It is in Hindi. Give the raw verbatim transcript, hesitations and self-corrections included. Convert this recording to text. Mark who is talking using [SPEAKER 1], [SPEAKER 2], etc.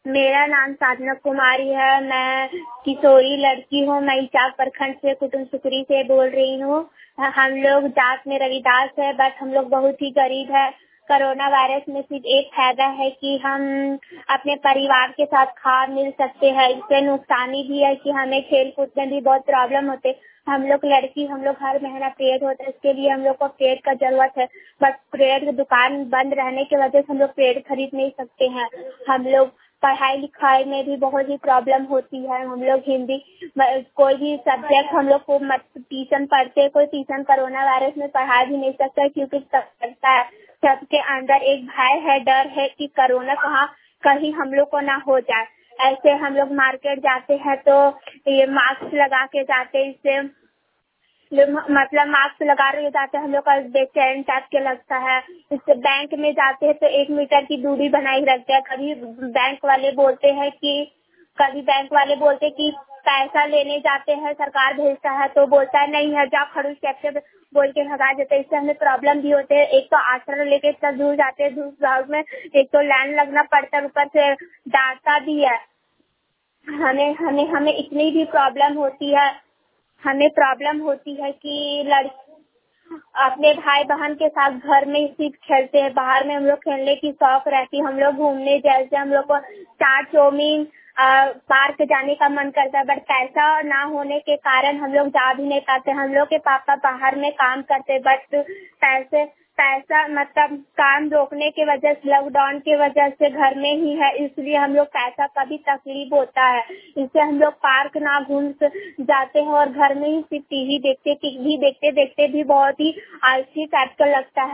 [SPEAKER 1] मेरा नाम साधना कुमारी है। मैं किशोरी लड़की हूँ। मैं इचाक प्रखंड से कुटुम्ब सुकरी से बोल रही हूँ। हम लोग जात में रविदास है, बट हम लोग बहुत ही गरीब है। कोरोना वायरस में सिर्फ एक फायदा है कि हम अपने परिवार के साथ खा मिल सकते हैं। इससे नुकसानी भी है कि हमें खेल कूद में भी बहुत प्रॉब्लम होते। हम लोग लड़की हम लोग हर महीना पेड़ होता है, इसके लिए हम लोग को पेड़ का जरूरत है, बट पेड़ की दुकान बंद रहने की वजह से हम लोग पेड़ खरीद नहीं सकते हैं। हम लोग पढ़ाई लिखाई में भी बहुत ही प्रॉब्लम होती है। हम लोग हिंदी कोई भी सब्जेक्ट हम लोग को ट्यूशन पढ़ते, कोई ट्यूशन कोरोना वायरस में पढ़ा भी नहीं सकता, क्योंकि सब करता है। सबके अंदर एक भय है, डर है कि कोरोना कहाँ कहीं हम लोग को ना हो जाए। ऐसे हम लोग मार्केट जाते हैं तो ये मास्क लगा के जाते, इससे मतलब मास्क लगा रहे जाते हैं, हम लोग का बेचैन टाइप के लगता है। इससे बैंक में जाते हैं तो एक मीटर की दूरी बनाई रखते हैं। कभी बैंक वाले बोलते हैं कि कभी बैंक वाले बोलते हैं कि पैसा लेने जाते हैं, सरकार भेजता है तो बोलता है नहीं है, जाओ खड़ूस कैसे बोल के भगा देते हैं। इससे हमें प्रॉब्लम भी होते है। एक तो आश्रय लेके इतना दूर जाते हैं, दूर गाँव में एक तो लाइन लगना पड़ता है, ऊपर से डांटता भी है। हमें हमें हमें इतनी भी प्रॉब्लम होती है हमें प्रॉब्लम होती है कि लड़की अपने भाई बहन के साथ घर में ही सिर्फ खेलते हैं। बाहर में हम लोग खेलने की शौक रहती है। हम लोग घूमने जैसे हम लोग को चाट चाउमीन पार्क जाने का मन करता है, बट पैसा ना होने के कारण हम लोग जा भी नहीं पाते। हम लोग के पापा बाहर में काम करते, बट पैसे पैसा मतलब काम रोकने की वजह से, लॉकडाउन की वजह से घर में ही है, इसलिए हम लोग पैसा का भी तकलीफ होता है। इससे हम लोग पार्क ना घूम जाते हैं और घर में ही सिर्फ टीवी देखते टीवी देखते देखते भी बहुत ही आलसी टाइप का लगता है।